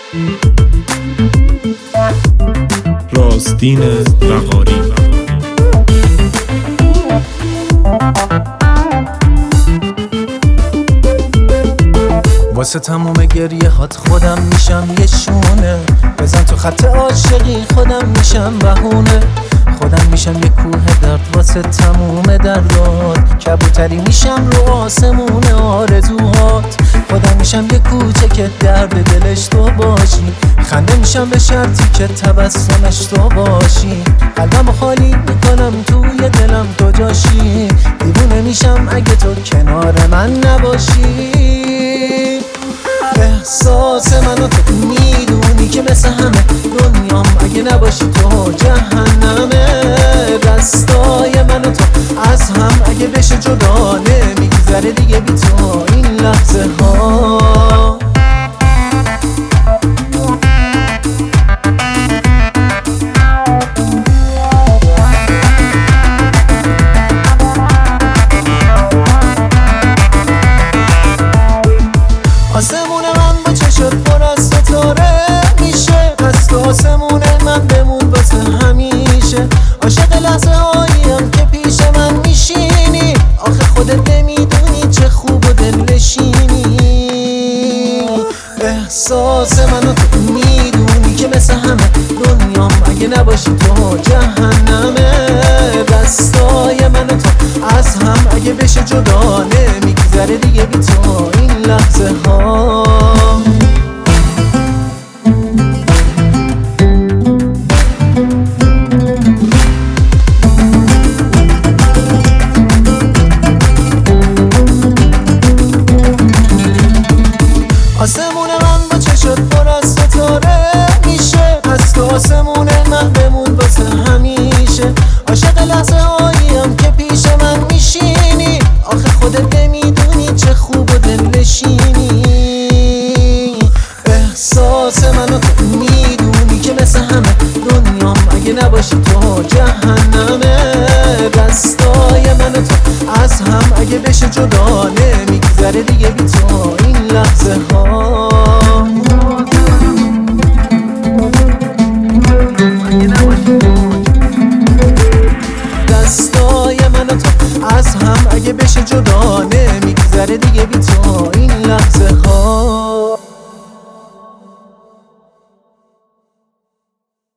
راستین وقاری. واسه تموم گریه هات خودم میشم یه شونه، بزن تو خط عاشقی خودم میشم بهونه، خودم میشم یه کوه درد واسه تموم دردات، کبوتری میشم رو آسمون آرزوهات، خودم میشم یه کوچه که درد دلش تو باشی، خنده میشم به شرطی که تبسمش تو باشی، قلبمو خالی میکنم توی دلم تو جاشی، دیوونه میشم اگه تو کنار من نباشی. احساس منو تو میدونی که مثل همه دنیام اگه نباشی تو جهنمه، دستای منو تو از هم اگه بشه جدا نمیگذره دیگه بی تو این لحظه ها. آسمون من با چشت پر از ستاره میشه، پس تو آسمون من بمون واسه همیشه، عاشق لحظه هاییم که پیش من میشینی، آخه خودت نمیدونی چه خوب و دلنشینی. احساس منو تو میدونی که مثل همه دنیام اگه نباشی تو جهنمه، دستای منو تو از هم اگه بشه جدا نمیگذره دیگه بی تو این لحظه ها. آسمون من با چشت پر از ستاره میشه، پس تو آسمون من بمون واسه همیشه، عاشق لحظه هاییم که پیش من میشینی، آخه خودت نمیدونی چه خوب و دلنشینی. احساس منو تو میدونی که مثل همه دنیام اگه نباشی تو جهنمه، دستای منو تو از هم اگه بشه جدا نمیگذره دیگه بی تو این لحظه ها. دستای منو تو از هم اگه بشه جدا نمیگذره دیگه بی تو